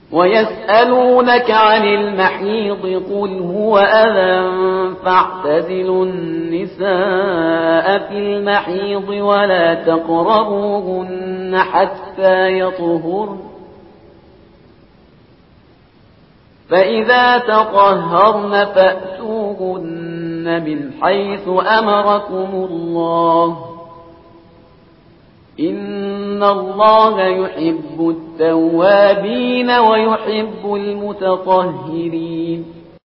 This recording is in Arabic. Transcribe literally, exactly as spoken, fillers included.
ويسألونك عن المحيض قل هو أذى فاعتزلوا النساء في المحيض ولا تقربوهن حتى يطهرن فإذا تطهرن فأتوهن من حيث أمركم الله إن الله يحب التوابين ويحب المتطهرين